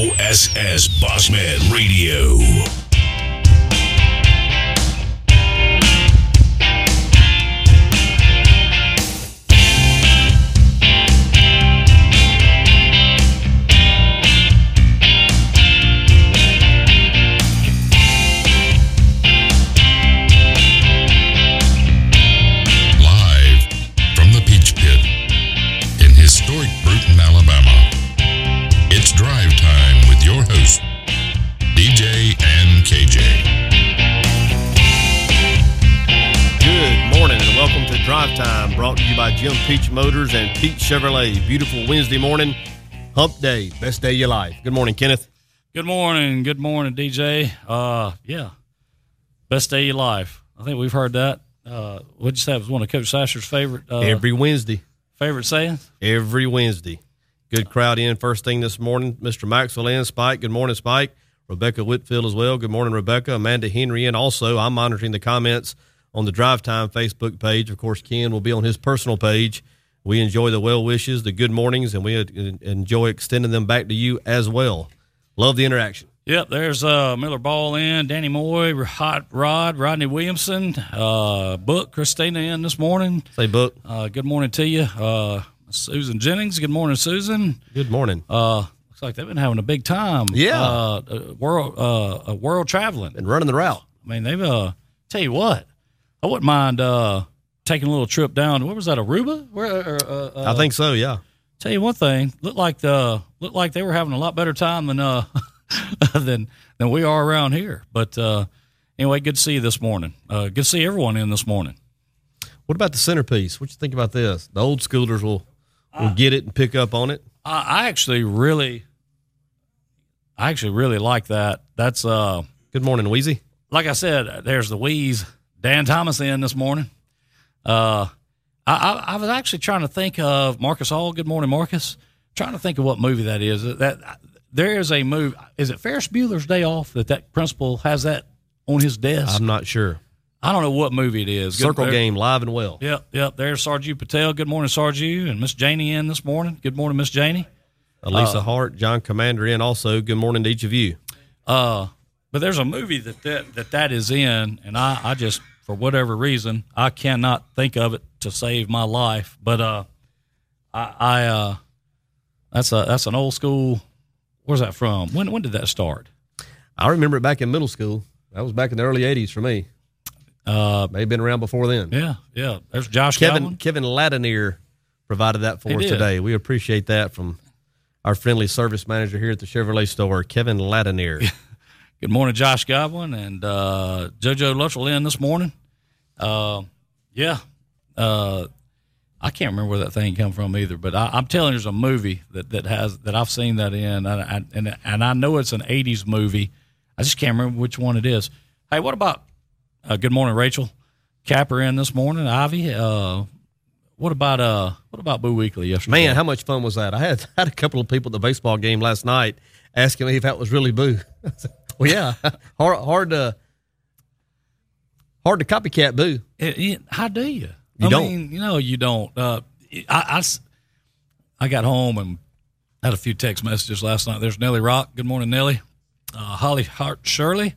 OSS Bossman Radio. Drive Time with your host, DJ and KJ. Good morning and welcome to Drive Time, brought to you by Jim Peach Motors and Peach Chevrolet. Beautiful Wednesday morning, hump day, best day of your life. Good morning, Kenneth. Good morning, DJ. Yeah, best day of your life. I think we've heard that. What'd you say? It was one of Coach Sasser's favorite. Every Wednesday. Favorite sayings? Every Wednesday. Good crowd in first thing this morning. Mr. Maxwell in, Spike. Good morning, Spike. Rebecca Whitfield as well. Good morning, Rebecca. Amanda Henry in. Also, I'm monitoring the comments on the Drive Time Facebook page. Of course, Ken will be on his personal page. We enjoy the well wishes, the good mornings, and we enjoy extending them back to you as well. Love the interaction. Yep, there's Miller Ball in, Danny Moy, Hot Rod, Rodney Williamson, Book, Christina in this morning. Say, Book. Good morning to you. Susan Jennings. Good morning, Susan. Good morning. Looks like they've been having a big time. Yeah. World traveling and running the route. I mean, they've tell you what, I wouldn't mind taking a little trip down. What was that, Aruba? I think so. Yeah. Tell you one thing, looked like they were having a lot better time than than we are around here. But anyway, good to see you this morning. Good to see everyone in this morning. What about the centerpiece? What you think about this? The old schoolers will get it and pick up on it. I actually really like that. That's good morning, Wheezy. Like I said, there's the Wheeze. Dan Thomas in this morning. I was actually trying to think of Marcus Hall. Good morning, Marcus. Trying to think of what movie that is. That there is a movie. Is it Ferris Bueller's Day Off that principal has that on his desk? I'm not sure. I don't know what movie it is. Circle Game, live and well. Yep. There's Sarju Patel. Good morning, Sarju. And Miss Janie in this morning. Good morning, Miss Janie. Elisa Hart, John Commander in also. Good morning to each of you. But there's a movie that is in, and I just, for whatever reason, I cannot think of it to save my life. But that's an old school. Where's that from? When did that start? I remember it back in middle school. That was back in the early 80s for me. May have been around before then. Yeah. There's Josh Kevin Ladinier provided that for us today. We appreciate that from our friendly service manager here at the Chevrolet store, Kevin Ladinier. Good morning, Josh Godwin and JoJo Luttrell in this morning. I can't remember where that thing came from either, but I'm telling you, there's a movie that I've seen that in, and I know it's an 80s movie. I just can't remember which one it is. Hey, what about good morning, Rachel Capper in this morning. Ivy, what about Boo Weekly yesterday? Man, how much fun was that? I had a couple of people at the baseball game last night asking me if that was really Boo. Well, yeah, hard to copycat Boo. How do you? You don't. I got home and had a few text messages last night. There's Nellie Rock. Good morning, Nellie. Holly Hart Shirley.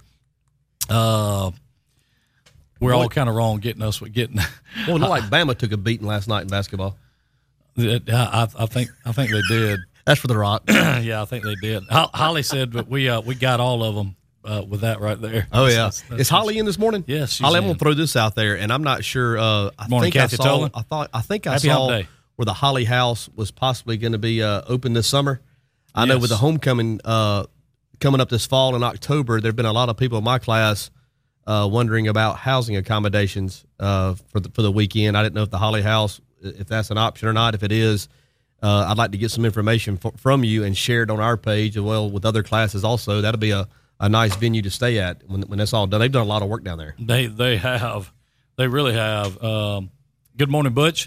We're all kind of wrong getting. Well, it looked like Bama took a beating last night in basketball. I think they did. That's for the Rock. Yeah, I think they did. Holly said that we got all of them with that right there. Oh yeah, is Holly in this morning? Yes, Holly. I'm gonna throw this out there, and I'm not sure. I think I saw where the Holly House was possibly going to be open this summer. I know with the homecoming coming up this fall in October, there've been a lot of people in my class wondering about housing accommodations for the weekend. I didn't know if the Holly House, if that's an option or not. If it is, I'd like to get some information from you and share it on our page as well with other classes also. That'll be a nice venue to stay at when that's all done. They've done a lot of work down there. They have. They really have. Good morning, Butch.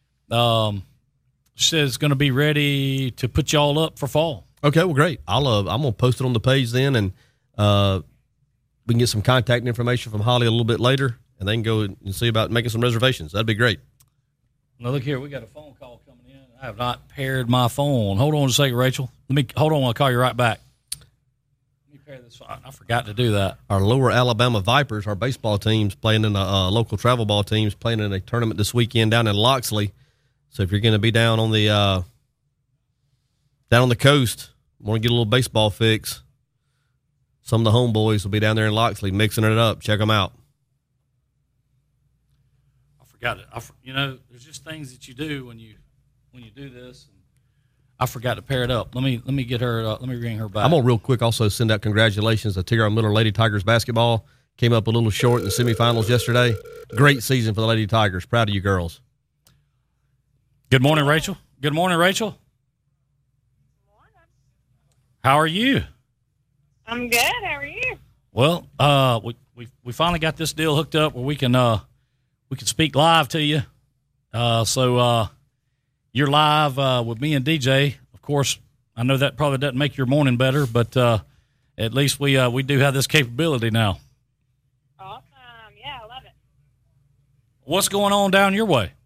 Says it's going to be ready to put y'all up for fall. Okay, well, great. I'm going to post it on the page then, and we can get some contact information from Holly a little bit later, and they can go and see about making some reservations. That'd be great. Now, look here. We got a phone call coming in. I have not paired my phone. Hold on a second, Rachel. Hold on. I'll call you right back. I forgot to do that. Our Lower Alabama Vipers, our baseball teams playing in a local travel ball teams playing in a tournament this weekend down in Loxley. So if you're going to be down on the coast, want to get a little baseball fix, some of the homeboys will be down there in Loxley mixing it up. Check them out. I forgot it. There's just things that you do when you do this. I forgot to pair it up. Let me get her. Let me ring her back. I'm gonna real quick also send out congratulations to T.R. Miller Lady Tigers basketball. Came up a little short in the semifinals yesterday. Great season for the Lady Tigers. Proud of you girls. Good morning, Rachel. Good morning, Rachel. Good morning. How are you? I'm good. How are you? Well, we finally got this deal hooked up where we can speak live to you. So you're live with me and DJ. Of course, I know that probably doesn't make your morning better, but at least we do have this capability now. Awesome. Yeah, I love it. What's going on down your way?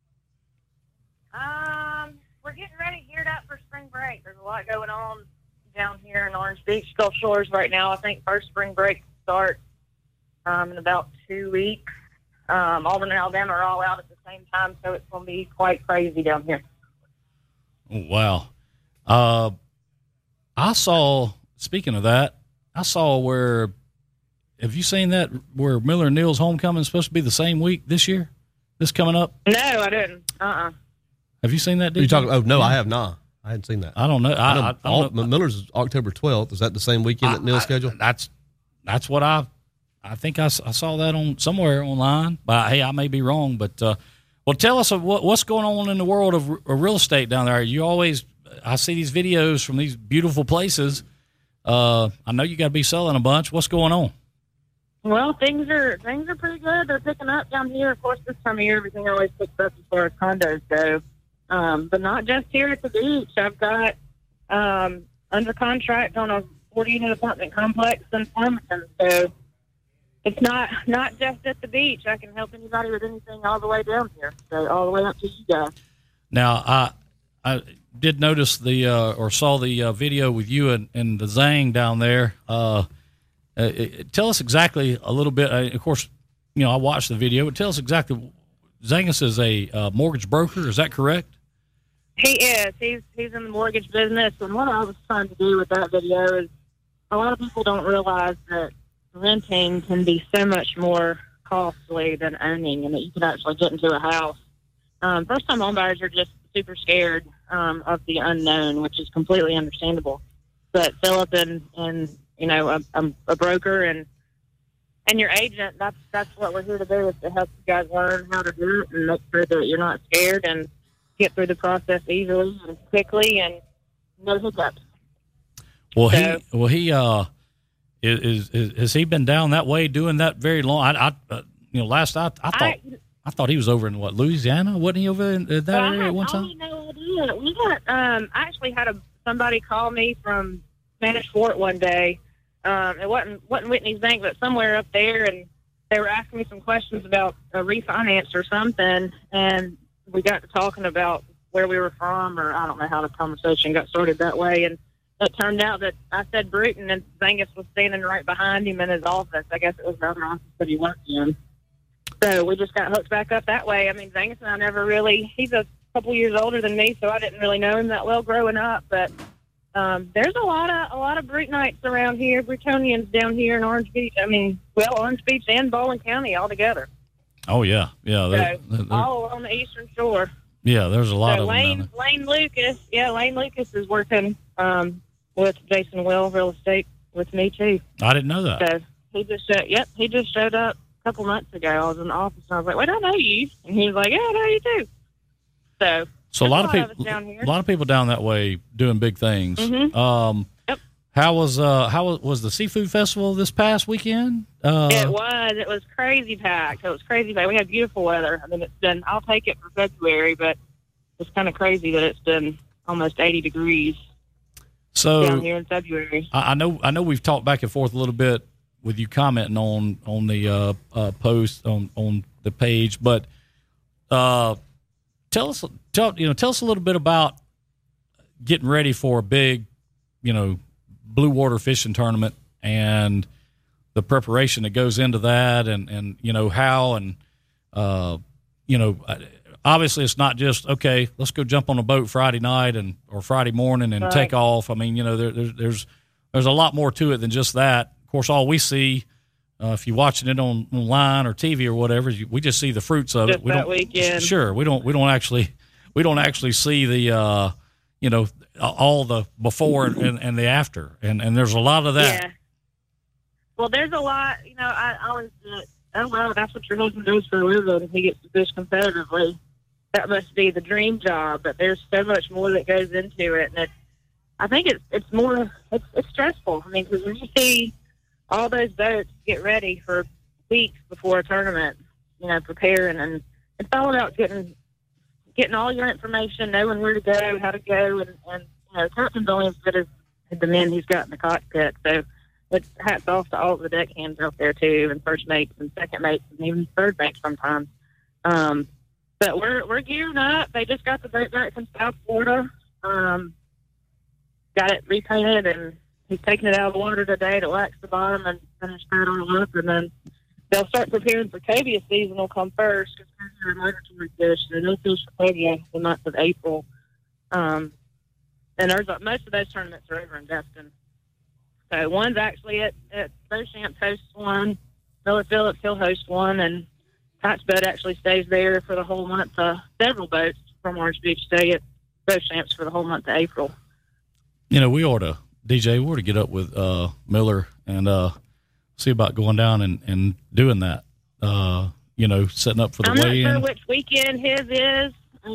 We're getting ready, geared up for spring break. There's a lot going on down here in Orange Beach, Gulf Shores right now. I think first spring break starts in about 2 weeks. Auburn and Alabama are all out at the same time, so it's going to be quite crazy down here. Oh, wow. Speaking of that, I saw have you seen that where Miller and Neal's homecoming is supposed to be the same week this year? This coming up? No, I didn't. Have you seen that, DJ? Are you talking? Oh, no, I have not. I hadn't seen that. I don't know. I don't know. Miller's is October 12th. Is that the same weekend that Neal's schedule? That's what I think I saw that on somewhere online. But hey, I may be wrong. But well, tell us what's going on in the world of real estate down there. I see these videos from these beautiful places. I know you got to be selling a bunch. What's going on? Well, things are pretty good. They're picking up down here. Of course, this time of year, everything always picks up as far as condos go. But not just here at the beach. I've got under contract on a 40-unit apartment complex in Farmington. So it's not just at the beach. I can help anybody with anything all the way down here. So all the way up to you guys. Now, I did notice saw the video with you and the Zang down there. Tell us exactly a little bit. Of course, I watched the video. But tell us exactly. Zangus is a mortgage broker. Is that correct? He is. He's in the mortgage business. And what I was trying to do with that video is a lot of people don't realize that renting can be so much more costly than owning, and that you can actually get into a house. First-time home buyers are just super scared of the unknown, which is completely understandable. But Philip and a broker and your agent, that's what we're here to do, is to help you guys learn how to do it and make sure that you're not scared and get through the process easily and quickly and no hiccups. Well, has he been down that way doing that very long? I thought he was over in Louisiana? Wasn't he over in that area at one time? I have no idea. We got I actually had somebody call me from Spanish Fort one day. It wasn't Whitney's Bank, but somewhere up there, and they were asking me some questions about a refinance or something, and we got to talking about where we were from, or I don't know how the conversation got started that way, and it turned out that I said Bruton, and Zangus was standing right behind him in his office. I guess it was the other office that he worked in. So we just got hooked back up that way. I mean, Zangus and I never really, he's a couple years older than me, so I didn't really know him that well growing up, but there's a lot of Brutonites around here, Brutonians down here in Orange Beach. I mean, Orange Beach and Baldwin County all together. Oh, yeah. Yeah. So, all on the Eastern Shore. Yeah, there's a lot of them. Lane Lucas is working with Jason Will Real Estate with me, too. I didn't know that. So he just showed up a couple months ago. I was in the office, and I was like, wait, I know you. And he was like, yeah, I know you, too. So a lot of people down that way doing big things. Mm-hmm. Yep. How was the seafood festival this past weekend? It was crazy packed. We had beautiful weather. I mean, I'll take it for February, but it's kind of crazy that it's been almost 80 degrees down here in February. I know we've talked back and forth a little bit with you commenting on the post on the page, but tell us a little bit about getting ready for a big, blue water fishing tournament and the preparation that goes into that, and how, and obviously it's not just, okay, let's go jump on a boat Friday night or Friday morning and take off. I mean, there's a lot more to it than just that. Of course, all we see, if you're watching it online or TV or whatever, we just see the fruits of it. We that weekend. Sure, we don't actually see the all the before and the after, and there's a lot of that. Yeah. Well, there's a lot. I always oh well, that's what your husband does for a living. He gets to fish competitively. That must be the dream job. But there's so much more that goes into it, and I think it's more it's stressful. I mean, because when you see all those boats get ready for weeks before a tournament, preparing, and it's all about getting all your information, knowing where to go, how to go, and captain's only as good as the men he's got in the cockpit. So it's hats off to all of the deckhands out there too, and first mates and second mates and even third mates sometimes. But we're gearing up. They just got the boat back from South Florida. Got it repainted, and he's taking it out of the water today to wax the bottom and finish that all up, and then they'll start preparing for cobia season. Will come first because they're migratory fish. So they'll fish for cobia the month of April. And there's most of those tournaments are over in Destin. So one's actually at Beauchamp hosts one. Miller Phillips, he'll host one, and Pat's boat actually stays there for the whole month. Several boats from Orange Beach stay at Beauchamp's for the whole month of April. We ought to, DJ, we ought to get up with Miller and see about going down and doing that. Setting up for the weigh-in. I'm not sure which weekend his is.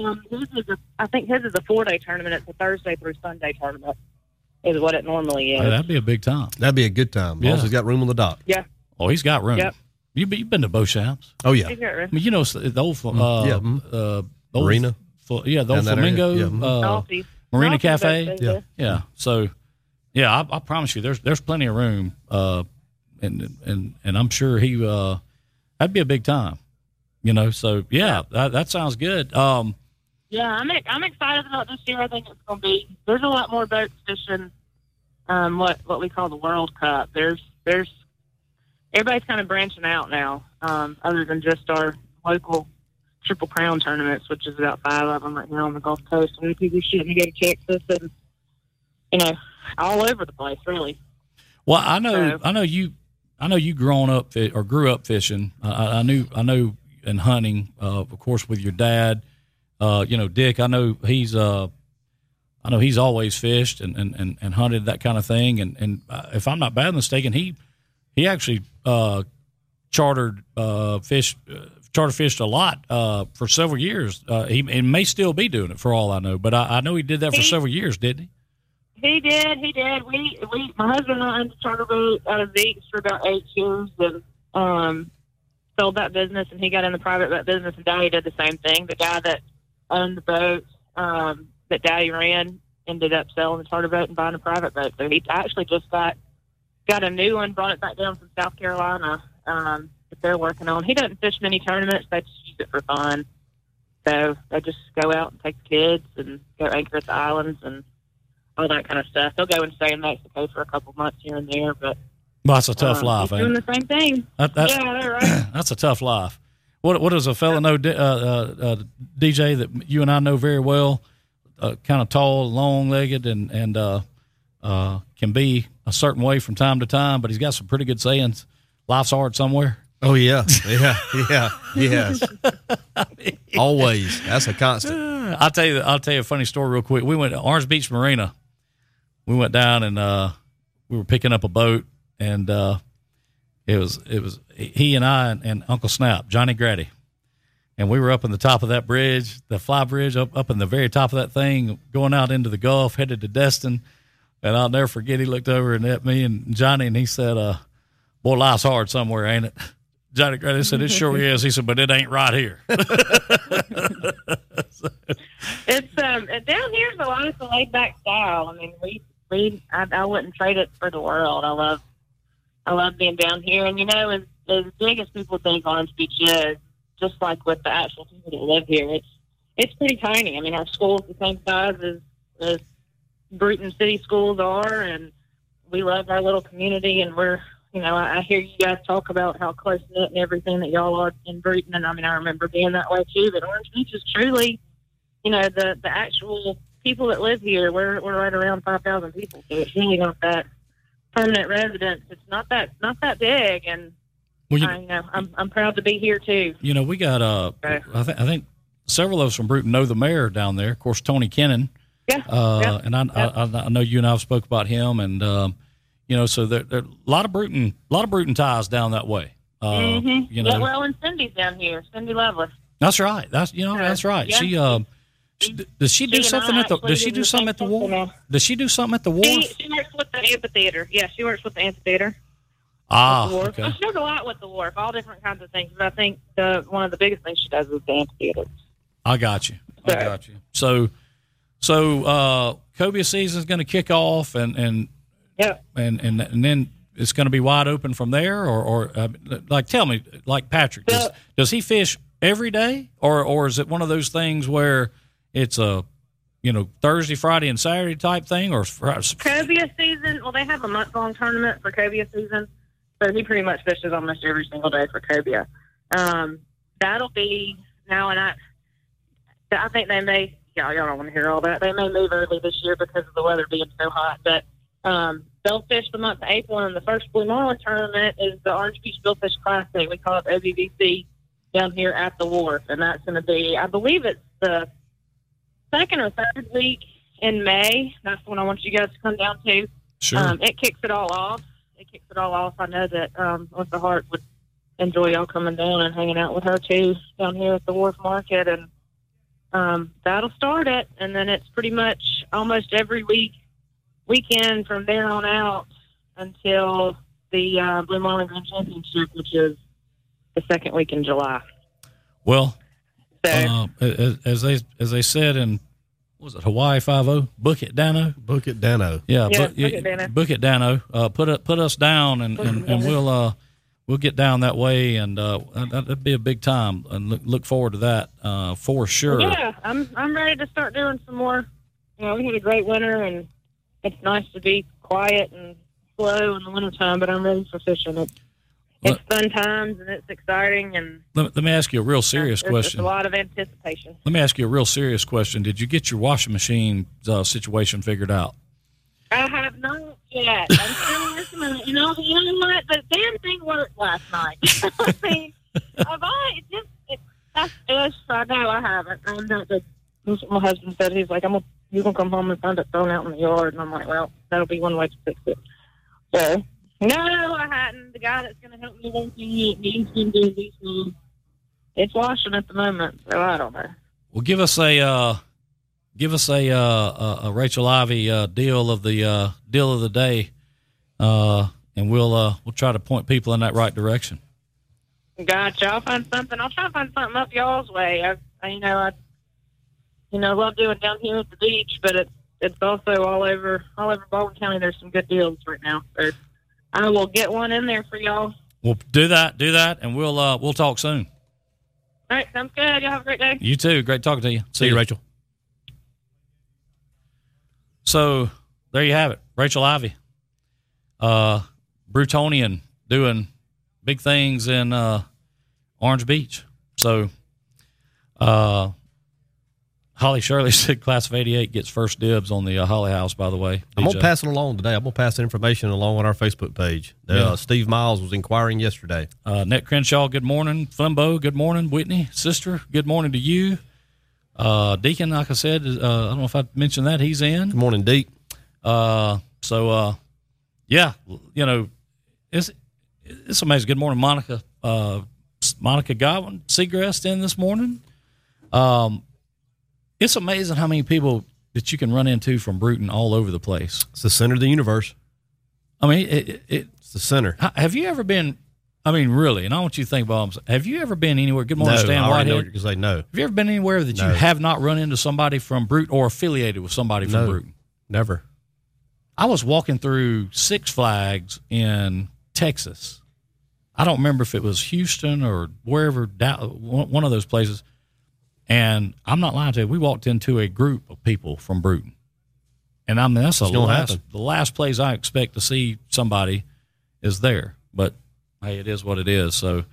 I think his is a 4-day tournament. It's a Thursday through Sunday tournament is what it normally is. Oh, that'd be a big time. That'd be a good time. As long as he's got room on the dock. Yeah. Oh, he's got room. Yep. You've been to Beauchamp's? Oh, yeah. He's got room. I mean, the old Marina. The old Flamingo Marina Cafe. Yeah. So, yeah, I promise you, there's plenty of room, and I'm sure that'd be a big time, So yeah, that sounds good. Yeah, I'm excited about this year. I think it's going to be. There's a lot more boats fishing. What we call the World Cup. There's everybody's kind of branching out now. Other than just our local Triple Crown tournaments, which is about 5 of them right now on the Gulf Coast. And people shooting to go to Texas and all over the place, really. Well, I know you grew up fishing. I know in hunting, of course, with your dad. Dick, I know he's always fished and hunted, that kind of thing. And if I'm not bad mistaken, he actually charter fished a lot for several years. He may still be doing it for all I know, but I know he did that for several years, didn't he? He did. My husband and I owned a charter boat out of Zeke's for about 8 years, and sold that business, and he got in the private boat business, and Daddy did the same thing. The guy that owned the boat that Daddy ran ended up selling the charter boat and buying a private boat. So he actually just got a new one, brought it back down from South Carolina that they're working on. He doesn't fish many tournaments. They just use it for fun. So they just go out and take the kids and go anchor at the islands and all that kind of stuff. They'll go and stay in Mexico for a couple months here and there, but that's a tough life. He's doing the same thing. Yeah, they're right. That's a tough life. What does a fella know, DJ, that you and I know very well, kind of tall, long-legged, and can be a certain way from time to time, but he's got some pretty good sayings. Life's hard somewhere. Oh, yeah. Yes. Always. That's a constant. I'll tell you a funny story real quick. We went to Orange Beach Marina. We went down and we were picking up a boat, and it was he and I and Uncle Snap, Johnny Grady, and we were up in the top of that bridge, the fly bridge, up in the very top of that thing, going out into the Gulf, headed to Destin. And I'll never forget, he looked over and at me and Johnny, and he said, "Boy, life's hard somewhere, ain't it?" Johnny Grady said, "It sure is." He said, "But it ain't right here." It's down here's a lot of the laid back style. I mean, I wouldn't trade it for the world. I love being down here, and as big as people think Orange Beach is, just like with the actual people that live here, it's pretty tiny. I mean, our school's the same size as Bruton City schools are, and we love our little community, and we're, I hear you guys talk about how close-knit and everything that y'all are in Bruton, and I remember being that way too, but Orange Beach is truly, the actual people that live here, we're right around 5,000 people, so it's really not that permanent residence. It's not that big, and I'm proud to be here too. We got I think several of us from Bruton know the mayor down there. Of course, Tony Kennan. Yeah. And I know you and I have spoke about him, and so there are a lot of Bruton ties down that way. Well, and Cindy's down here, Cindy Lovelace. That's right. That's right. Yeah. Does she do something at the? Does she do something at the wharf? Does she do something at the wharf? She works with the amphitheater. Yeah, she works with the amphitheater. Okay. She does a lot with the wharf, all different kinds of things. But I think one of the biggest things she does is the amphitheater. I got you. So cobia season is going to kick off, and then it's going to be wide open from there, or tell me, like Patrick, does he fish every day, or is it one of those things where it's a Thursday, Friday, and Saturday type thing, or cobia season? Well, they have a month-long tournament for cobia season, so he pretty much fishes almost every single day for cobia. That'll be now, and I think they may. Y'all don't want to hear all that. They may move early this year because of the weather being so hot, but they'll fish the month of April, and the first Blue Marlin tournament is the Orange Beach Billfish Classic. We call it OBBC down here at the wharf, and that's going to be, I believe it's the second or third week in May. That's when I want you guys to come down to. Sure. It kicks it all off. I know that Melissa Hart would enjoy y'all coming down and hanging out with her too down here at the Wharf Market, and that'll start it, and then it's pretty much almost every weekend from there on out until the Blue Marlin Grand Championship, which is the second week in July. Well, as they said in, was it Hawaii 5-0? Book it, Dano. Book it, Dano. Yeah, book it, Dano. Book it, Dano. Put us down, and we'll get down that way, and that'd be a big time, and look forward to that for sure. Yeah, I'm ready to start doing some more. We had a great winter, and it's nice to be quiet and slow in the wintertime, but I'm ready for fishing. It's fun times, and it's exciting. And let me ask you a real serious question. There's a lot of anticipation. Let me ask you a real serious question. Did you get your washing machine situation figured out? I have not yet. I'm still working on it. You know what? The damn thing worked last night. I mean, I know I haven't. I'm not good. My husband said, he's like, you're going to come home and find it thrown out in the yard. And I'm like, well, that'll be one way to fix it. So, no, I hadn't. The guy that's going to help me working it, he's been busy. So it's washing at the moment, so I don't know. Well, give us a Rachel Ivy deal of the day, and we'll try to point people in that right direction. Gotcha. I'll find something. I'll try to find something up y'all's way. I love doing down here at the beach, but it's also all over Baldwin County. There's some good deals right now, so I will get one in there for y'all. Well, do that, and we'll talk soon. All right, sounds good. Y'all have a great day. You too. Great talking to you. See you, Rachel. So there you have it, Rachel Ivy, Brutonian, doing big things in Orange Beach. So Holly Shirley said Class of 88 gets first dibs on the Holly House, by the way. I'm going to pass it along today. I'm going to pass the information along on our Facebook page. Steve Miles was inquiring yesterday. Ned Crenshaw, good morning. Flimbo, good morning. Whitney, sister, good morning to you. Deacon, like I said, I don't know if I mentioned that, he's in. Good morning, Deke. It's amazing. Good morning, Monica. Monica Godwin, Seagrass in this morning. It's amazing how many people that you can run into from Bruton all over the place. It's the center of the universe. I mean, it's the center. Have you ever been? I mean, really, and I want you to think about it. Have you ever been anywhere? Good morning, Stan Whitehead. No, you say no. Have you ever been anywhere that you have not run into somebody from Bruton or affiliated with somebody from Bruton? Never. I was walking through Six Flags in Texas. I don't remember if it was Houston or wherever, one of those places. And I'm not lying to you. We walked into a group of people from Bruton. And I mean, that's the last place I expect to see somebody is there. But hey, it is what it is. So,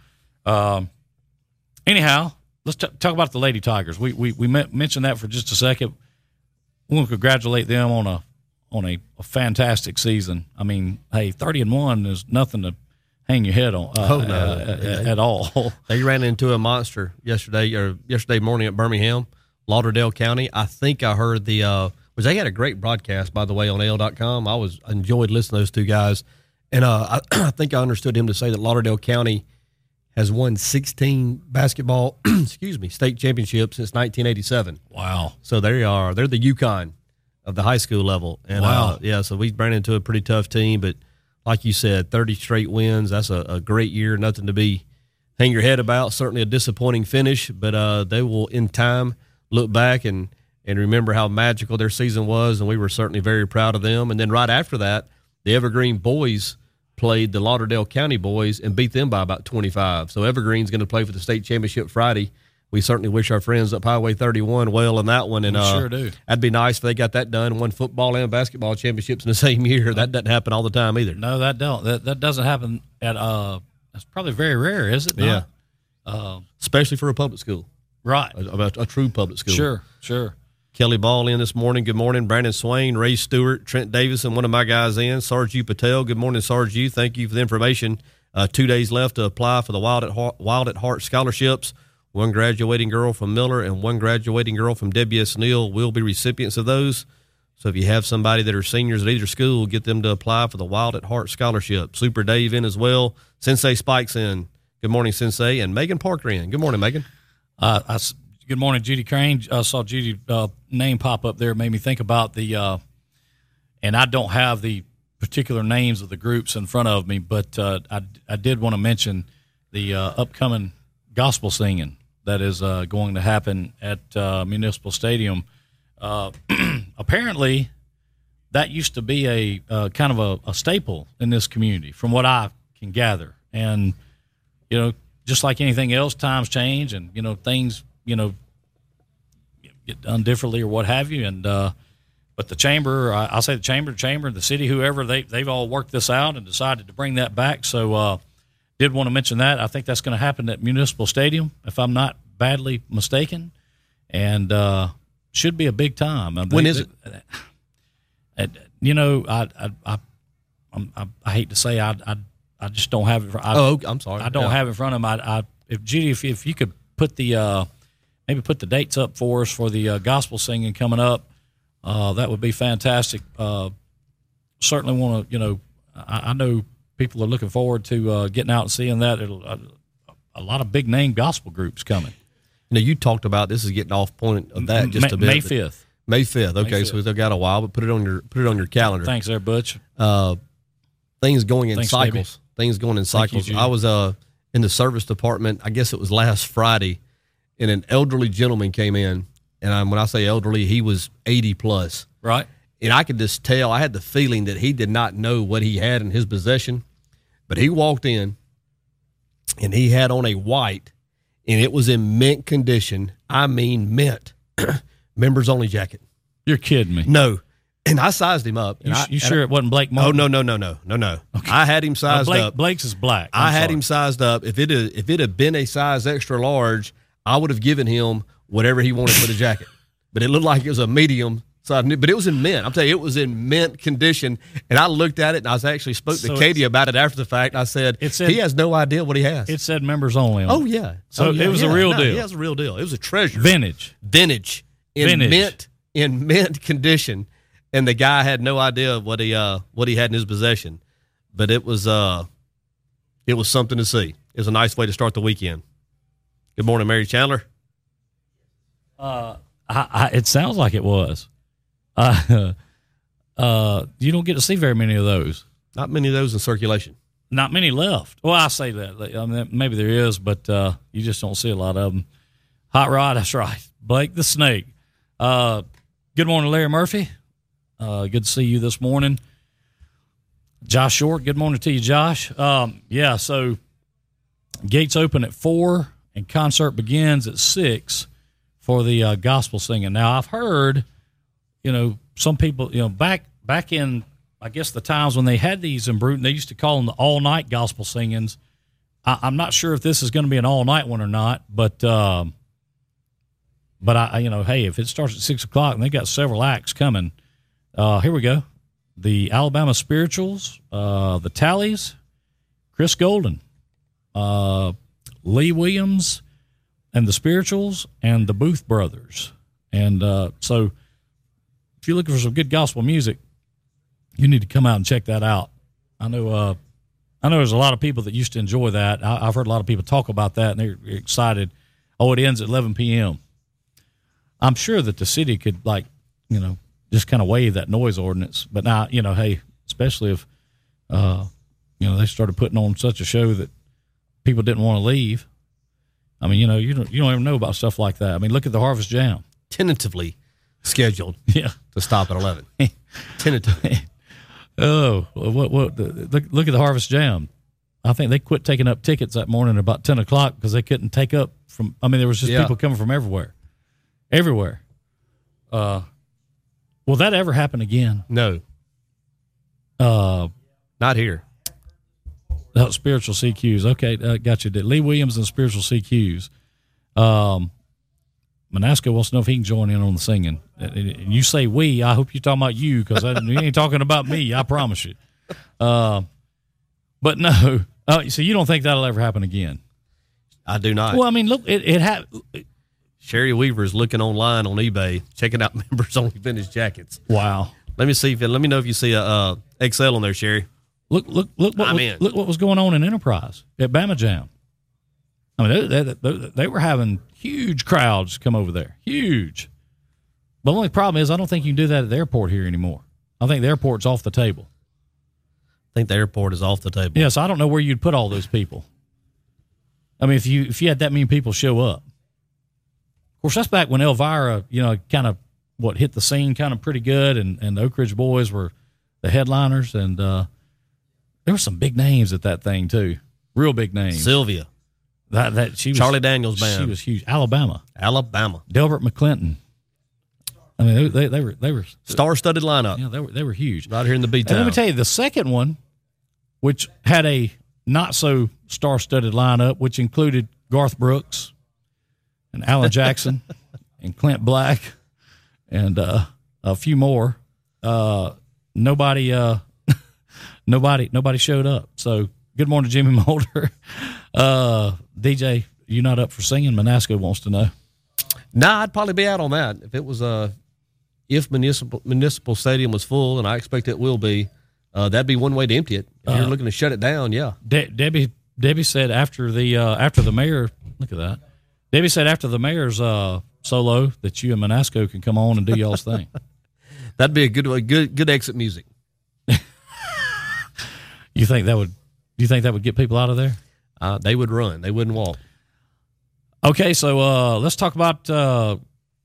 anyhow, let's talk about the Lady Tigers. We mentioned that for just a second. We want to congratulate them on a fantastic season. I mean, hey, 30-1 is nothing to hang your head on at all. They ran into a monster yesterday morning at Birmingham, Lauderdale County. I think I heard they had a great broadcast, by the way, on AL.com. I enjoyed listening to those two guys. And I think I understood him to say that Lauderdale County has won 16 basketball, state championships since 1987. Wow. So there you are. They're the UConn of the high school level. And wow. So we ran into a pretty tough team, but like you said, 30 straight wins. That's a great year. Nothing to hang your head about. Certainly a disappointing finish, but they will in time look back and remember how magical their season was, and we were certainly very proud of them. And then right after that, the Evergreen boys played the Lauderdale County boys and beat them by about 25. So Evergreen's going to play for the state championship Friday. We certainly wish our friends up Highway 31 well in that one. And we sure do. That'd be nice if they got that done, won football and basketball championships in the same year. That doesn't happen all the time either. No, that don't. That doesn't happen at that's probably very rare, is it? Yeah. Especially for a public school. Right. A true public school. Sure. Kelly Ball in this morning. Good morning. Brandon Swain, Ray Stewart, Trent Davison, one of my guys in. Sarge U. Patel. Good morning, Sarge U. Thank you for the information. 2 days left to apply for the Wild at Heart scholarships. One graduating girl from Miller and one graduating girl from W.S. Neal will be recipients of those. So if you have somebody that are seniors at either school, get them to apply for the Wild at Heart scholarship. Super Dave in as well. Sensei Spikes in. Good morning, Sensei. And Megan Parker in. Good morning, Megan. Good morning, Judy Crane. I saw Judy name pop up there. Made me think about and I don't have the particular names of the groups in front of me, but I did want to mention the upcoming gospel singing that is going to happen at Municipal Stadium. Apparently, that used to be a kind of a staple in this community, from what I can gather. And, just like anything else, times change and, things, get done differently or what have you. And but the chamber, I'll say the chamber, the city, whoever, they've all worked this out and decided to bring that back. So did want to mention that. I think that's going to happen at Municipal Stadium, if I'm not badly mistaken, and should be a big time. When is it? I hate to say I just don't have it. I'm sorry. I don't have it in front of me. If Judy, if you could put maybe put the dates up for us for the gospel singing coming up, that would be fantastic. Certainly want to, I know people are looking forward to getting out and seeing that. A lot of big name gospel groups coming. You talked about, this is getting off point of that just a bit. May 5th. May 5th. Okay, May 5th. So we've got a while, but put it on your calendar. Thanks there, Butch. Things going in cycles. Baby. Things going in cycles. You, I was in the service department, I guess it was last Friday, and an elderly gentleman came in. And when I say elderly, he was 80 plus. Right. And I could just tell, I had the feeling that he did not know what he had in his possession. But he walked in, and he had on a white, and it was in mint condition. I mean mint. Members only jacket. You're kidding me. No. And I sized him up. You sure it wasn't Blake Martin? Oh, no. Okay. I had him sized up. Blake's is black. I had him sized up. If it had been a size extra large, I would have given him whatever he wanted for the jacket. But it looked like it was a medium size. But it was in mint. I'm telling you, it was in mint condition. And I looked at it, and I actually spoke to Katie about it after the fact. I said, he has no idea what he has. It said members only on it. Oh, yeah. So it was a real deal. Yeah, it was a real deal. It was a treasure. Vintage. In mint condition. And the guy had no idea what he had in his possession. But it was something to see. It was a nice way to start the weekend. Good morning, Mary Chandler. It sounds like it was. You don't get to see very many of those. Not many of those in circulation. Not many left. Well, I say that. I mean, maybe there is, but you just don't see a lot of them. Hot Rod, that's right. Blake the Snake. Good morning, Larry Murphy. Good to see you this morning. Josh Short, good morning to you, Josh. So gates open at 4 and concert begins at 6 for the gospel singing. Now, I've heard, some people, back in, I guess, the times when they had these in Bruton, they used to call them the all-night gospel singings. I'm not sure if this is going to be an all-night one or not, but hey, if it starts at 6 o'clock and they got several acts coming, here we go. The Alabama Spirituals, the Tallies, Chris Golden, Lee Williams, and the Spirituals, and the Booth Brothers. And so if you're looking for some good gospel music, you need to come out and check that out. I know there's a lot of people that used to enjoy that. I've heard a lot of people talk about that, and they're excited. Oh, it ends at 11 p.m. I'm sure that the city could, just kind of waive that noise ordinance. But now, hey, especially if, they started putting on such a show that people didn't want to leave. I mean, you don't even know about stuff like that. I mean, look at the Harvest Jam. Tentatively scheduled to stop at 11. Tentatively. Oh, look at the Harvest Jam. I think they quit taking up tickets that morning at about 10 o'clock because they couldn't take up from, there was just people coming from everywhere. Everywhere. Will that ever happen again? No. Not here. Spiritual CQs. Okay, got you. Lee Williams and Spiritual CQs. Manasco wants to know if he can join in on the singing. And you say we, I hope you're talking about you, because you ain't talking about me, I promise you. But no. So you don't think that'll ever happen again? I do not. Well, I mean, look, it happened. Sherry Weaver is looking online on eBay, checking out members only vintage jackets. Wow. Let me know if you see a XL on there, Sherry. Look what was going on in Enterprise at Bama Jam. I mean, they were having huge crowds come over there. Huge. The only problem is I don't think you can do that at the airport here anymore. I think the airport's off the table. I think the airport is off the table. Yes, I don't know where you'd put all those people. I mean, if you had that many people show up. Of course, that's back when Elvira, kind of hit the scene kind of pretty good, and the Oak Ridge Boys were the headliners, and there were some big names at that thing too, real big names. Sylvia, she was, Charlie Daniels band. She was huge. Alabama, Delbert McClinton. I mean, they were star-studded lineup. Yeah, they were huge right here in the B-town. Let me tell you, the second one, which had a not so star-studded lineup, which included Garth Brooks and Alan Jackson and Clint Black and a few more. Nobody showed up. So good morning, Jimmy Mulder. DJ, you not up for singing? Manasco wants to know. Nah, I'd probably be out on that if it was if municipal stadium was full, and I expect it will be. That'd be one way to empty it. If you're looking to shut it down, yeah. Debbie said after the mayor, look at that. Debbie said after the mayor's solo that you and Manasco can come on and do y'all's thing. That'd be a good exit music. You think that would get people out of there? They would run. They wouldn't walk. Okay, so let's talk about on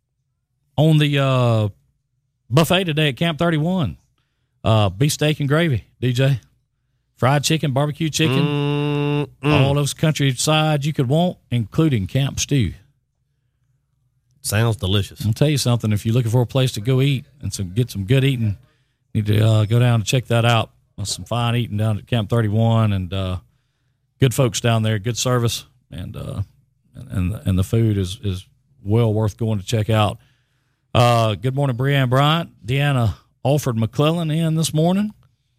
the buffet today at Camp 31. Beef steak and gravy, DJ. Fried chicken, barbecue chicken, all those country sides you could want, including camp stew. Sounds delicious. I'll tell you something. If you're looking for a place to go eat and get some good eating, you need to go down and check that out. Some fine eating down at Camp 31, and good folks down there, good service, and the food is well worth going to check out. Good morning, Breanne Bryant, Deanna Alford McClellan in this morning.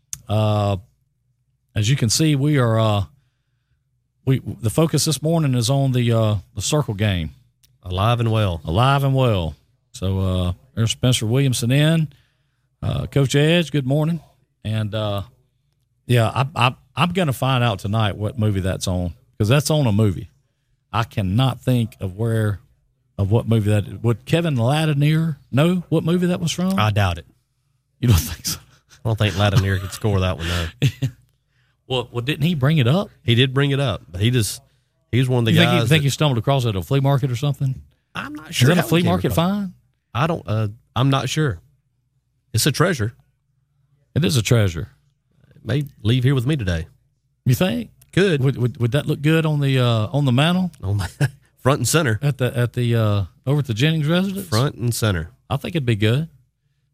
As you can see, we are the focus this morning is on the Circle game. Alive and well. So there's Spencer Williamson in. Coach Edge, good morning. And I'm going to find out tonight what movie that's on, because that's on a movie. I cannot think of what movie that would Kevin Ladinier know what movie that was from? I doubt it. You don't think so? I don't think Ladinier could score that one, though. Well, didn't he bring it up? He did bring it up, but he's one of the guys. You think he stumbled across it at a flea market or something? I'm not sure. Is that a flea market fine? I'm not sure. It's a treasure. It is a treasure. It may leave here with me today. You think? Could. Would that look good on the mantle? On the front and center. At the over at the Jennings residence? Front and center. I think it'd be good.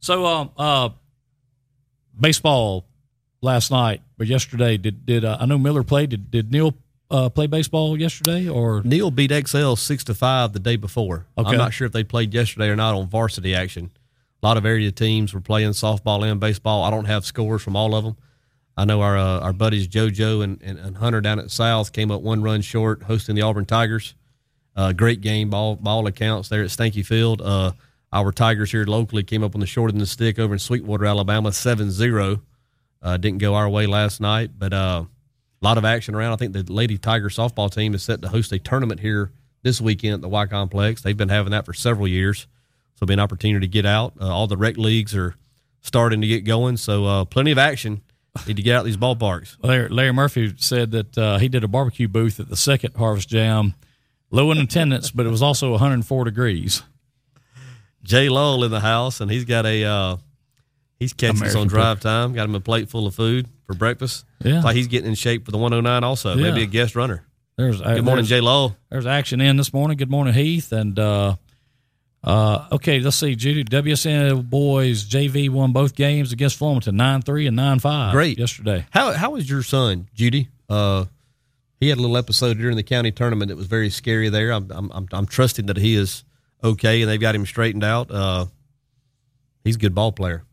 So, baseball last night, but yesterday, did I know Miller played? Did Neil play baseball yesterday? Or Neil beat XL 6-5 the day before. Okay. I'm not sure if they played yesterday or not on varsity action. A lot of area teams were playing softball and baseball. I don't have scores from all of them. I know our buddies JoJo and Hunter down at South came up 1 run short hosting the Auburn Tigers. Great game by all accounts there at Stanky Field. Our Tigers here locally came up on the short end of the stick over in Sweetwater, Alabama, 7-0. Didn't go our way last night, but a lot of action around. I think the Lady Tiger softball team is set to host a tournament here this weekend at the Y Complex. They've been having that for several years, so it'll be an opportunity to get out. All the rec leagues are starting to get going, so plenty of action. Need to get out these ballparks. Larry Murphy said that he did a barbecue booth at the second Harvest Jam, low in attendance, but it was also 104 degrees. Jay Lowell in the house, and he's got he's catching us on drive time. Got him a plate full of food for breakfast. Yeah, like he's getting in shape for the 109 also. Yeah. Maybe a guest runner. Good morning, Jay Lowell. There's action in this morning. Good morning, Heath. And okay, let's see, Judy. WSN boys JV won both games against Flomaton, 9-3 and 9-5. Great yesterday. How was your son, Judy? He had a little episode during the county tournament that was very scary there. I'm trusting that he is okay, and they've got him straightened out. He's a good ball player.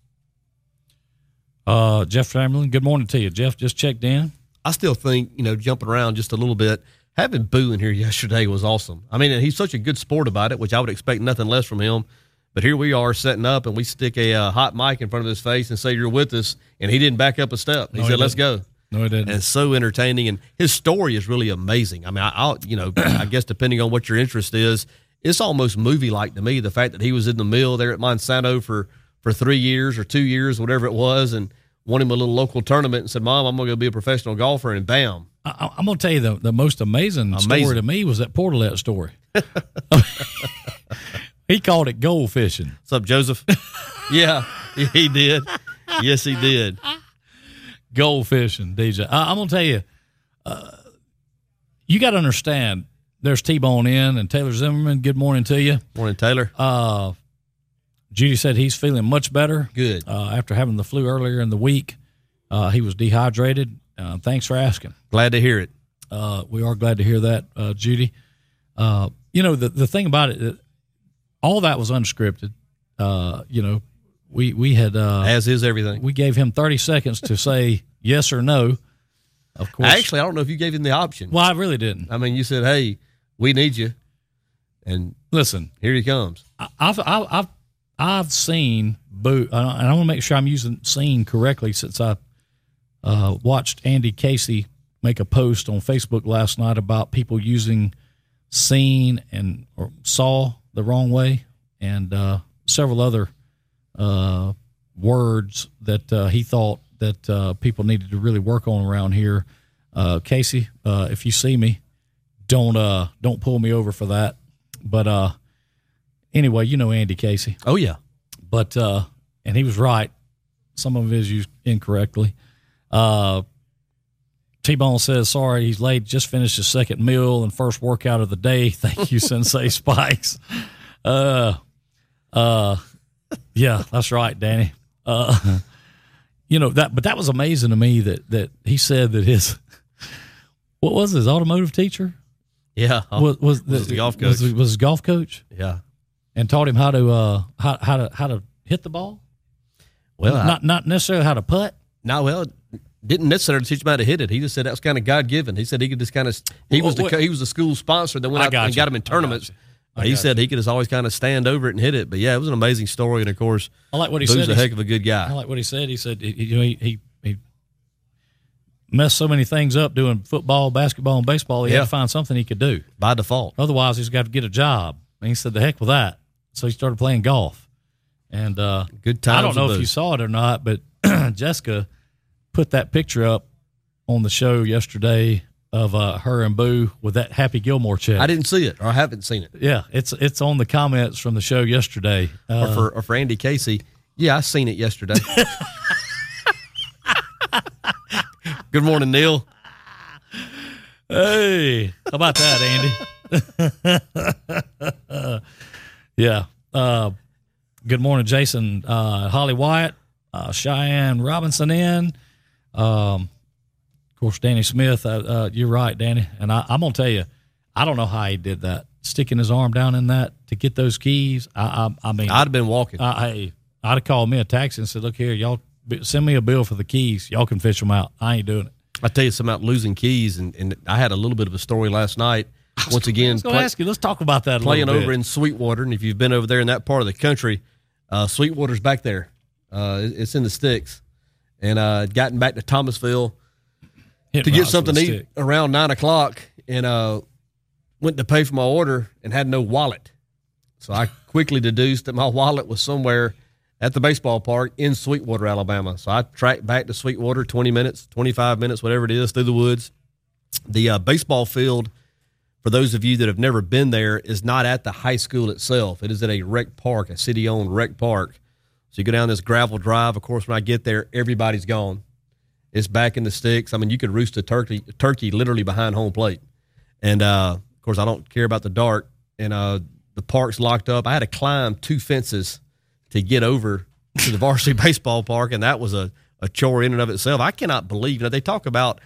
Jeff Chamberlain, good morning to you. Jeff just checked in. I still think, jumping around just a little bit, having Boo in here yesterday was awesome. I mean, he's such a good sport about it, which I would expect nothing less from him. But here we are setting up, and we stick a hot mic in front of his face and say, "You're with us," and he didn't back up a step. He said, "Let's go." No, he didn't. And it's so entertaining, and his story is really amazing. I mean, I guess depending on what your interest is, it's almost movie-like to me, the fact that he was in the mill there at Monsanto for 3 years or 2 years, whatever it was, and won him a little local tournament and said, "Mom, I'm going to go be a professional golfer," and bam. I'm going to tell you the most amazing story to me was that Portalette story. He called it gold fishing. What's up, Joseph? Yeah, he did. Yes, he did. Gold fishing, DJ. I'm going to tell you, you got to understand, there's T-Bone in and Taylor Zimmerman. Good morning to you. Morning, Taylor. Judy said he's feeling much better. Good. After having the flu earlier in the week. He was dehydrated. Thanks for asking. Glad to hear it. We are glad to hear that, Judy. The thing about it, all that was unscripted. We had as is everything. We gave him 30 seconds to say yes or no. Of course. Actually, I don't know if you gave him the option. Well, I really didn't. I mean, you said, "Hey, we need you," and listen, here he comes. I've seen Boo, and I want to make sure I'm using "seen" correctly since I watched Andy Casey make a post on Facebook last night about people using "seen" or "saw" the wrong way, and several other words that he thought that people needed to really work on around here. Casey, if you see me, don't pull me over for that. But anyway, Andy Casey. Oh yeah, but and he was right. Some of it is used incorrectly. T-Bone says, "Sorry, he's late. Just finished his second meal and first workout of the day. Thank you, Sensei Spikes." Yeah, that's right, Danny. But that was amazing to me that he said that his what was his automotive teacher? Yeah, was the golf coach. Was his golf coach? Yeah, and taught him how to hit the ball. Well, not necessarily how to putt. No, well, didn't necessarily teach him how to hit it. He just said that was kind of God given. He said he could just kind of he was the school sponsor that went out and got him in tournaments. He said he could just always kind of stand over it and hit it. But yeah, it was an amazing story. And of course, I like what he Boo's said. A heck of a good guy. I like what he said. He said he messed so many things up doing football, basketball, and baseball. He had to find something he could do by default. Otherwise, he's got to get a job. And he said, "The heck with that." So he started playing golf. And good times. I don't know if you saw it or not, but Jessica put that picture up on the show yesterday of her and Boo with that Happy Gilmore check. I didn't see it, or I haven't seen it. Yeah, it's on the comments from the show yesterday. Or for Andy Casey, yeah, I seen it yesterday. Good morning, Neil. Hey, how about that, Andy? Yeah. Good morning, Jason. Holly Wyatt, Cheyenne Robinson in. Of course, Danny Smith. You're right, Danny. And I'm going to tell you, I don't know how he did that. Sticking his arm down in that to get those keys. I mean, I'd have been walking. I'd have called me a taxi and said, look here, y'all send me a bill for the keys. Y'all can fish them out. I ain't doing it. I tell you something about losing keys, and I had a little bit of a story last night. Once again, I was ask you, let's talk about that a playing little bit. over in Sweetwater, and if you've been over there in that part of the country, Sweetwater's back there. It's in the sticks. And gotten back to Thomasville to get something to eat around 9 o'clock, and went to pay for my order and had no wallet. So I quickly deduced that my wallet was somewhere at the baseball park in Sweetwater, Alabama. So I tracked back to Sweetwater, 20 minutes, 25 minutes, whatever it is, through the woods. The baseball field, for those of you that have never been there, is not at the high school itself. It is at a rec park, a city-owned rec park. So you go down this gravel drive. Of course, when I get there, everybody's gone. It's back in the sticks. I mean, you could roost a turkey literally behind home plate. And, of course, I don't care about the dark. And the park's locked up. I had to climb 2 fences to get over to the varsity baseball park, and that was a chore in and of itself. I cannot believe, they talk about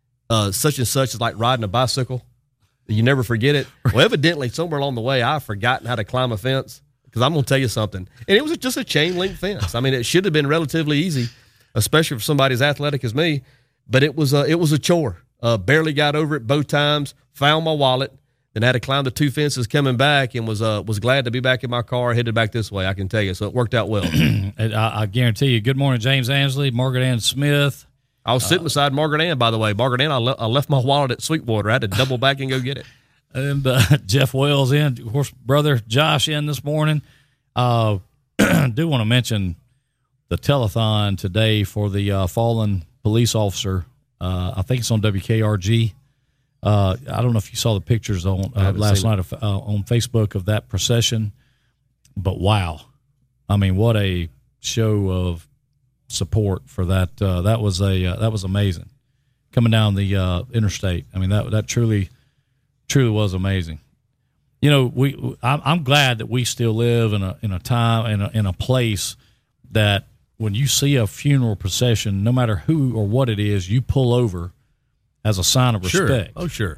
such and such as like riding a bicycle. You never forget it. Well, evidently, somewhere along the way, I've forgotten how to climb a fence, because I'm going to tell you something. And it was just a chain-link fence. I mean, it should have been relatively easy, especially for somebody as athletic as me, but it was a chore. Barely got over it both times, found my wallet, then had to climb the 2 fences coming back, and was glad to be back in my car, headed back this way, I can tell you. So it worked out well. I guarantee you. Good morning, James Ansley, Margaret Ann Smith. I was sitting beside Margaret Ann, by the way. Margaret Ann, I left my wallet at Sweetwater. I had to double back and go get it. And Jeff Wells in. Of course, brother Josh in this morning. Do want to mention the telethon today for the fallen police officer. I think it's on WKRG. I don't know if you saw the pictures on last night on Facebook of that procession, but wow. I mean, what a show of support for that. That was amazing. Coming down the interstate. I mean, that truly was amazing. You know, I'm glad that we still live in a time in a place that when you see a funeral procession, no matter who or what it is, you pull over as a sign of respect. Sure. Oh, sure.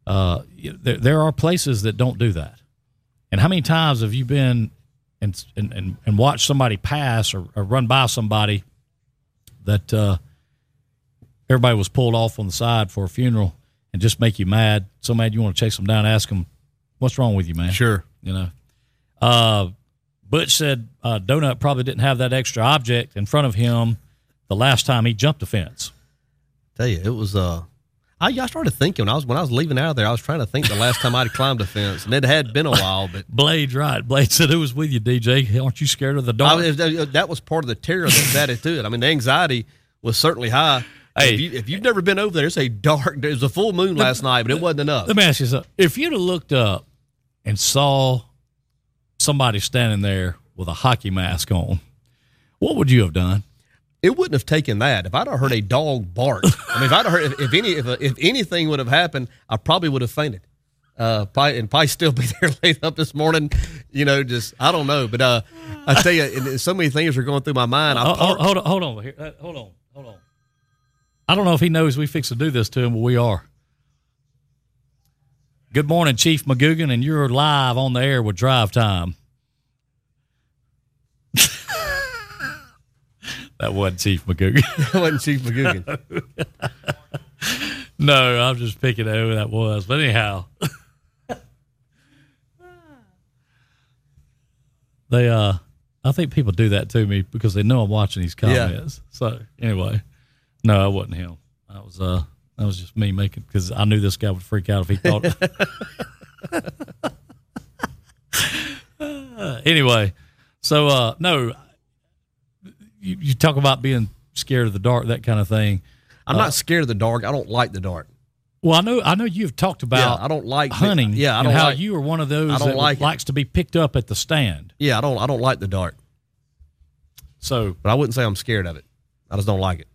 There are places that don't do that. And how many times have you been and watched somebody pass or run by somebody that everybody was pulled off on the side for a funeral and just make you mad, so mad you want to chase them down and ask them, what's wrong with you, man? Sure. You know. Butch said Donut probably didn't have that extra object in front of him the last time he jumped a fence. Tell you, it was I started thinking when I was leaving out of there, I was trying to think the last time I'd climbed a fence, and it had been a while. But Blade's right. Blade said, "Who was with you, DJ? Aren't you scared of the dark?" That was part of the terror that's added to it. I mean, the anxiety was certainly high. Hey, if you've never been over there, it was a full moon last night, but it wasn't enough. Let me ask you something. If you'd have looked up and saw somebody standing there with a hockey mask on, what would you have done? It wouldn't have taken that. If I'd have heard a dog bark, I mean, if I'd have heard if anything would have happened, I probably would have fainted. Probably still be there laid up this morning. You know, just I don't know. But I tell you, so many things are going through my mind. Hold on here. Hold on. I don't know if he knows we fix to do this to him, but we are. Good morning, Chief McGugan, and you're live on the air with Drive Time. That wasn't Chief McGugan. That wasn't Chief McGugan. No, I'm just picking out who that was. But anyhow, I think people do that to me because they know I'm watching these comments. Yeah. So anyway, no, I wasn't him. That was just me making, because I knew this guy would freak out if he thought. Anyway, so no. You talk about being scared of the dark, that kind of thing. I'm not scared of the dark. I don't like the dark. Well, I know you've talked about I don't like hunting. I don't how you are one of those that likes to be picked up at the stand. Yeah, I don't like the dark. So, but I wouldn't say I'm scared of it. I just don't like it.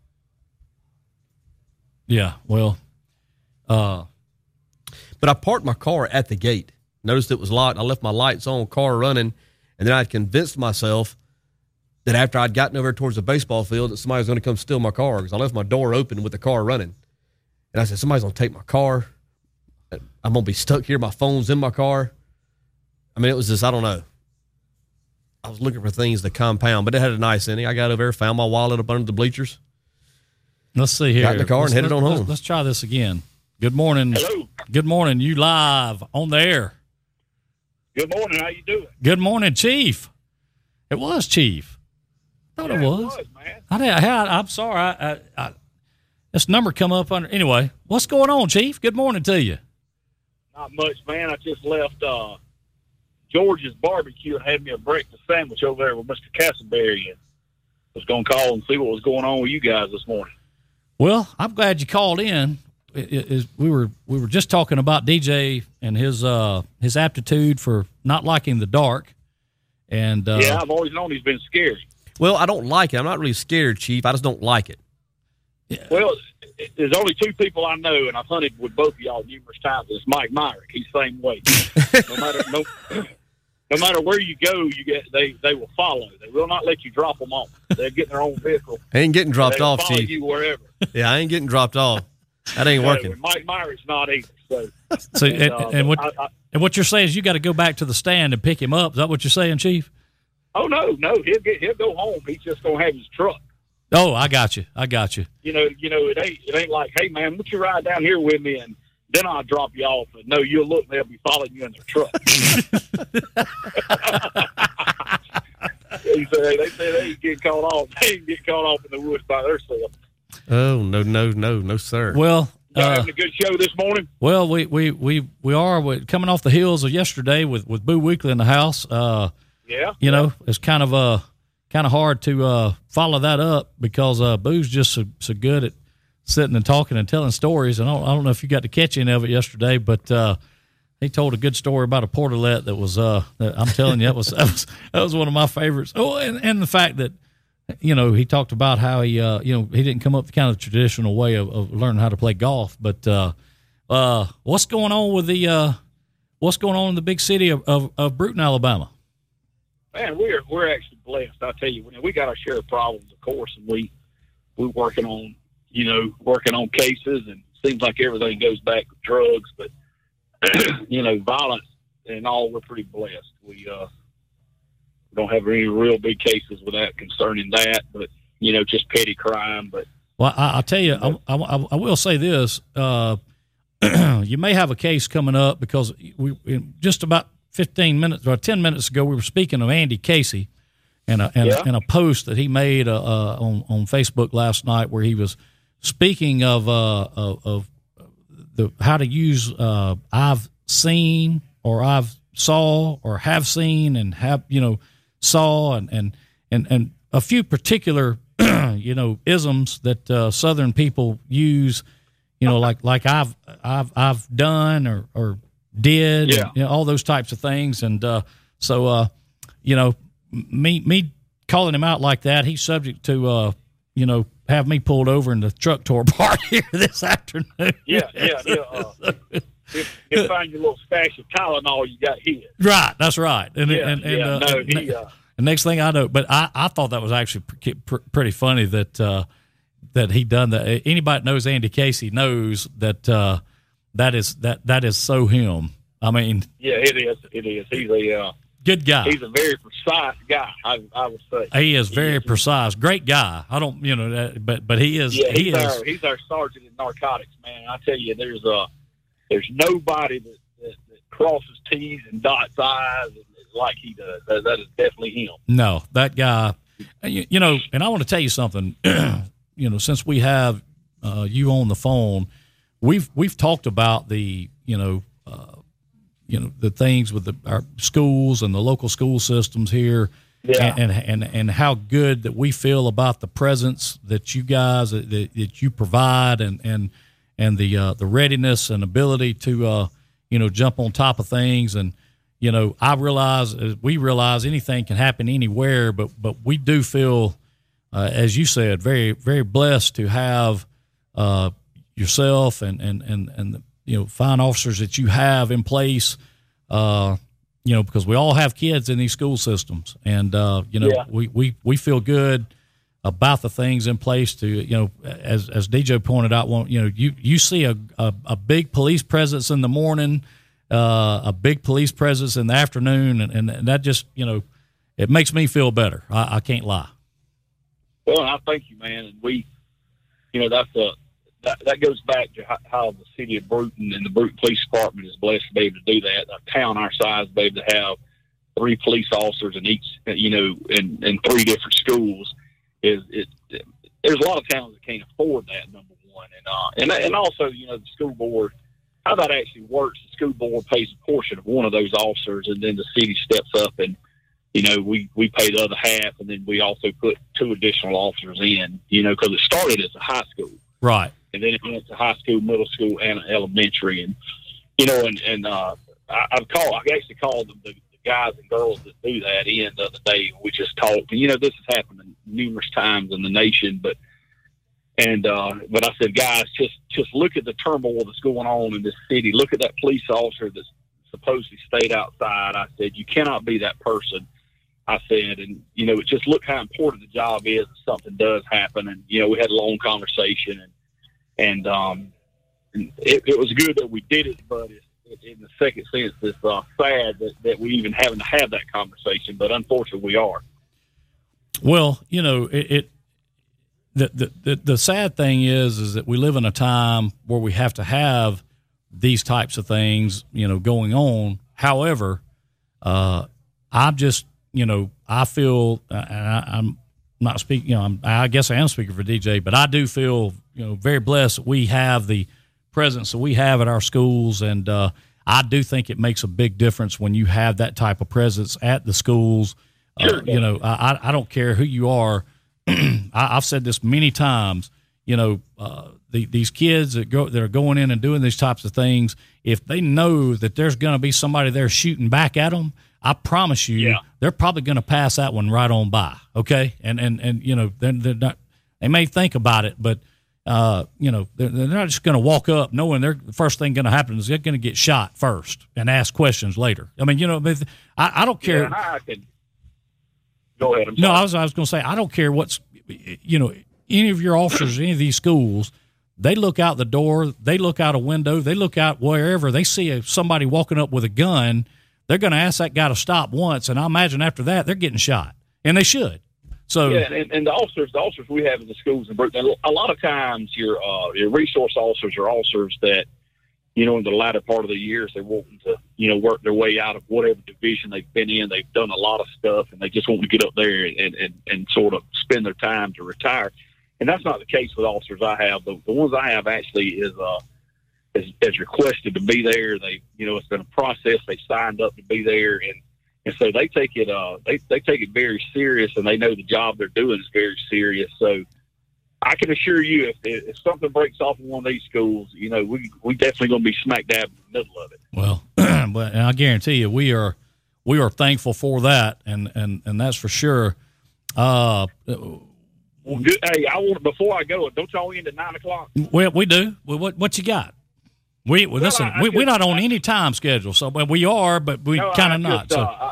Yeah, well, but I parked my car at the gate. Noticed it was locked. I left my lights on, car running. And then I'd convinced myself that after I'd gotten over towards the baseball field that somebody was going to come steal my car because I left my door open with the car running. And I said, somebody's going to take my car. I'm going to be stuck here. My phone's in my car. I mean, it was just, I don't know. I was looking for things to compound, but it had a nice ending. I got over there, found my wallet up under the bleachers. Let's see here. Got in the car and headed on home. Let's try this again. Good morning. Hello. Good morning. You live on the air. Good morning. How you doing? Good morning, Chief. It was Chief. I thought it was. Man. I'm sorry. This number come up under. Anyway, what's going on, Chief? Good morning to you. Not much, man. I just left George's Barbecue and had me a breakfast sandwich over there with Mr. Castleberry, and was going to call and see what was going on with you guys this morning. Well, I'm glad you called in. We were just talking about DJ and his aptitude for not liking the dark, and yeah, I've always known he's been scary. Well, I don't like it. I'm not really scared, Chief. I just don't like it. Yeah. Well, there's only two people I know, and I've hunted with both of y'all numerous times. It's Mike Myrick. He's the same way. No matter where you go, they will follow. They will not let you drop them off. They're getting their own vehicle. I ain't getting dropped off, follow Chief. You wherever. Yeah, I ain't getting dropped off. That ain't working. Mike Myrick's not either. So and what you're saying is you got to go back to the stand and pick him up. Is that what you're saying, Chief? Oh no, he'll go home. He's just gonna have his truck. Oh, I got you. You know, it ain't like, hey man, would you ride down here with me and then I'll drop you off. And no, you'll look and they'll be following you in their truck. They say they ain't getting caught off. They ain't getting caught off in the woods by themselves. Oh no, sir. Well, having a good show this morning. Well, we are coming off the heels of yesterday with Boo Weekly in the house. Yeah. You know, it's kind of hard to follow that up because Boo's just so good at sitting and talking and telling stories. And I don't know if you got to catch any of it yesterday, but he told a good story about a portalet that was that I'm telling you that was one of my favorites. Oh, and the fact that he talked about how he he didn't come up the kind of traditional way of learning how to play golf, but what's going on with what's going on in the big city of Brewton, Alabama? Man, we're actually blessed. I tell you, we got our share of problems, of course, and we're working on cases, and it seems like everything goes back to drugs, but violence and all. We're pretty blessed. We don't have any real big cases with that concerning that, but just petty crime. But well, I'll tell you, I will say this: you may have a case coming up because we just about 15 minutes or 10 minutes ago, we were speaking of Andy Casey and a post that he made on Facebook last night where he was speaking of the how to use I've seen or I've saw or have seen and have saw and a few particular isms that Southern people use, like I've done or did, and, all those types of things. And so me calling him out like that, he's subject to have me pulled over in the truck tour part here this afternoon. Yeah. He'll find your little stash of Tylenol you got here. Right, that's right. And the next thing I know, but I thought that was actually pretty funny that he done that. Anybody that knows Andy Casey knows that that is so him. I mean, yeah, it is. He's a good guy. He's a very precise guy. I would say he is very precise. Great guy. I don't, but he is. Yeah, he's our sergeant in narcotics, man. I tell you, there's nobody that crosses T's and dots I's like he does. That is definitely him. No, that guy. And I want to tell you something. Since we have you on the phone, we've talked about the the things with our schools and the local school systems here, and how good that we feel about the presence that you guys that you provide and the readiness and ability to jump on top of things. And we realize anything can happen anywhere, but we do feel as you said, very very blessed to have yourself and the fine officers that you have in place, because we all have kids in these school systems, and we feel good about the things in place to, as DJ pointed out, you see a big police presence in the morning, a big police presence in the afternoon, and that just, it makes me feel better. I can't lie. Well, I thank you, man. And we, that goes back to how the city of Bruton and the Bruton Police Department is blessed to be able to do that. A town our size, be able to have 3 police officers in each, in 3 different schools. There's a lot of towns that can't afford that, number one, and also the school board, how that actually works. The school board pays a portion of one of those officers, and then the city steps up and we pay the other half, and then we also put 2 additional officers in, because it started as a high school, right, and then it went to high school, middle school, and elementary, and I actually called them the guys and girls that do that in the other day. We just talked. This has happened numerous times in the nation, but I said, guys, just look at the turmoil that's going on in this city. Look at that police officer that's supposedly stayed outside. I said, you cannot be that person. I said, and just look how important the job is if something does happen. And we had a long conversation, and it was good that we did it, but in the second sense, it's sad that we even having to have that conversation, but unfortunately we are. Well, the sad thing is that we live in a time where we have to have these types of things, going on. However, I'm just, I feel, and I'm not speaking, I guess I am speaking for DJ, but I do feel, very blessed that we have the presence that we have at our schools, and I do think it makes a big difference when you have that type of presence at the schools. Sure. I don't care who you are. I've said this many times. These kids that are going in and doing these types of things, if they know that there's going to be somebody there shooting back at them, I promise you, they're probably going to pass that one right on by. Okay, and they're not. They may think about it, but they're not just going to walk up knowing the first thing going to happen is they're going to get shot first and ask questions later. I mean, I don't care. Yeah, go ahead. No, I was going to say, I don't care what's, any of your officers, any of these schools, they look out the door, they look out a window, they look out wherever, they see somebody walking up with a gun, they're going to ask that guy to stop once, and I imagine after that, they're getting shot. And they should. So yeah, and the officers we have in the schools in Bruton, a lot of times your resource officers are officers that, in the latter part of the years, they're wanting to, work their way out of whatever division they've been in. They've done a lot of stuff, and they just want to get up there and sort of spend their time to retire. And that's not the case with officers I have. The ones I have actually is requested to be there. They, it's been a process. They signed up to be there, and so they take it they take it very serious, and they know the job they're doing is very serious. So I can assure you, if something breaks off in one of these schools, we definitely going to be smack dab in the middle of it. Well, but I guarantee you, we are thankful for that, and that's for sure. Well, good. Hey, before I go, don't y'all end at 9:00? Well, we do. Well, what you got? We're not on any time schedule, so we are, but we kind of not.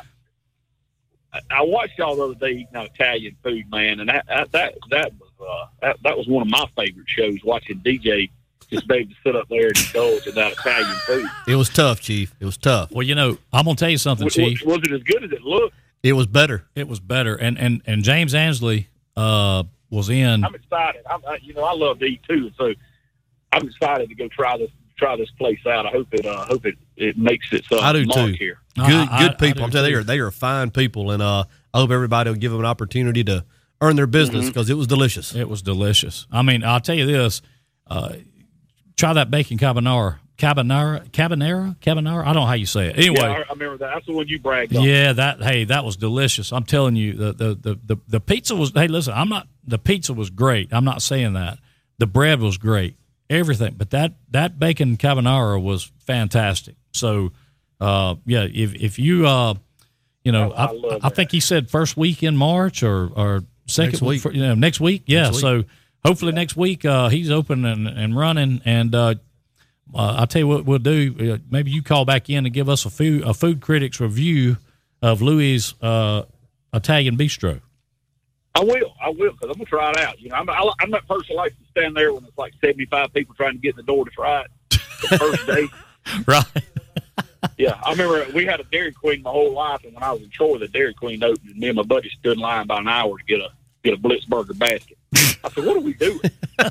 I watched y'all the other day eating Italian food, man, and that was one of my favorite shows. Watching DJ just be able to sit up there and indulge in that Italian food. It was tough, Chief. It was tough. Well, I'm gonna tell you something, Chief. Was it as good as it looked? It was better. It was better, and James Ansley was in. I'm excited. I love to eat too, so I'm excited to go try this place out. I hope it makes its I do mark too. Here. Good people. I'm telling you, they are fine people, and I hope everybody will give them an opportunity to earn their business because it was delicious. It was delicious. I mean, I'll tell you this: try that bacon carbonara. Carbonara. I don't know how you say it. Anyway, yeah, I remember that. That's the one you bragged on. Yeah, that was delicious. I'm telling you, the pizza was. Hey, listen, the pizza was great. I'm not saying that. The bread was great. Everything, but that bacon carbonara was fantastic. So, if you, I think he said first week in March or second week. Next week. Yeah. Next week. So hopefully next week he's open and running. And I'll tell you what we'll do. Maybe you call back in and give us a food critics review of Louis' Italian Bistro. I will, because I'm gonna try it out. You know, I'm that person who likes to stand there when it's like 75 people trying to get in the door to try it the first day. Right. Yeah, I remember we had a Dairy Queen my whole life, and when I was in Troy, the Dairy Queen opened, and me and my buddy stood in line about an hour to get a Blitzburger basket. I said, "What are we doing?"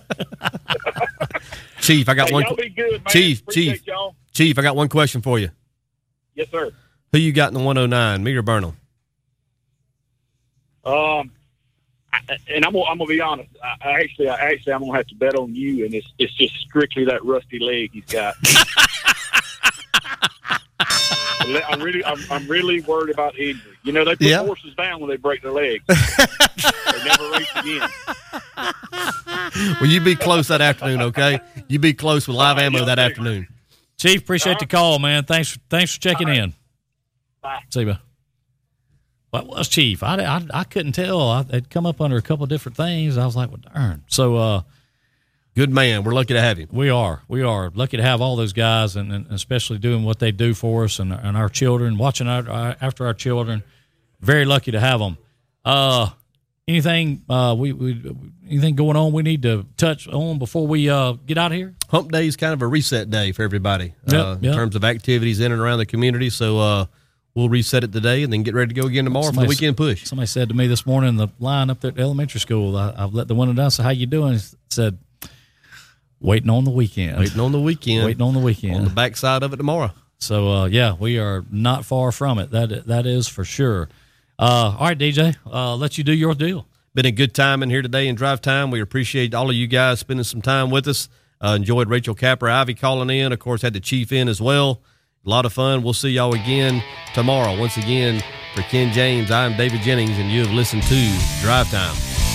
Chief, I got one. Y'all be good, man. Chief, I got one question for you. Yes, sir. Who you got in the 109, me or Burnham? And I'm gonna be honest. I actually, I'm gonna have to bet on you, and it's just strictly that rusty leg he's got. I'm really worried about injury. You know, they put horses down when they break their legs. They never race again. Well, you be close that afternoon, okay? You be close with live ammo that afternoon. Chief, appreciate the call, man. Thanks for checking in. Bye. See you. What was Chief? I couldn't tell. It'd come up under a couple of different things. I was like, well, darn. So, good man. We're lucky to have him. We are lucky to have all those guys, and especially doing what they do for us and our children, watching after our children. Very lucky to have them. Anything anything going on we need to touch on before we get out of here? Hump Day is kind of a reset day for everybody in terms of activities in and around the community. So we'll reset it today and then get ready to go again tomorrow for the weekend push. Somebody said to me this morning in the line up there at the elementary school, I've let the window down. So how you doing? He said, waiting on the weekend. Waiting on the weekend. On the backside of it tomorrow. So, we are not far from it. That is for sure. All right, DJ, let you do your deal. Been a good time in here today in Drive Time. We appreciate all of you guys spending some time with us. Enjoyed Rachel Capper-Ivy calling in. Of course, had the Chief in as well. A lot of fun. We'll see y'all again tomorrow. Once again, for Ken James, I'm David Jennings, and you have listened to Drive Time.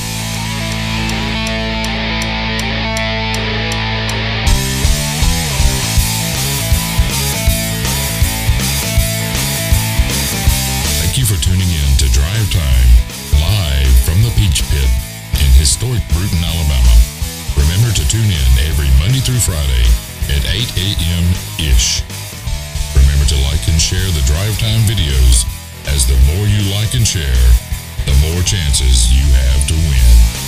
Thank you for tuning in to Drive Time, live from the Peach Pit in historic Bruton, Alabama. Remember to tune in every Monday through Friday at 8 a.m.-ish. Remember to like and share the Drive Time videos, as the more you like and share, the more chances you have to win.